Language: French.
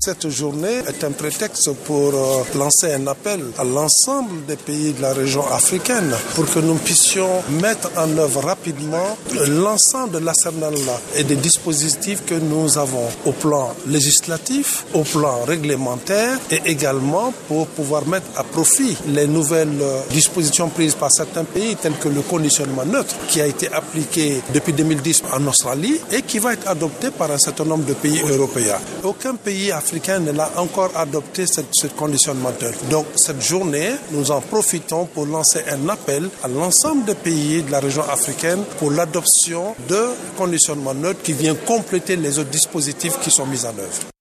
Cette journée est un prétexte pour lancer un appel à l'ensemble des pays de la région africaine pour que nous puissions mettre en œuvre rapidement l'ensemble de l'arsenal et des dispositifs que nous avons au plan législatif, au plan réglementaire et également pour pouvoir mettre à profit les nouvelles dispositions prises par certains pays telles que le conditionnement neutre qui a été appliqué depuis 2010 en Australie et qui va être adopté par un certain nombre de pays européens. Aucun pays africain ne l'a encore adopté ce conditionnement neutre. Donc cette journée, nous en profitons pour lancer un appel à l'ensemble des pays de la région africaine pour l'adoption de conditionnement neutre qui vient compléter les autres dispositifs qui sont mis en œuvre.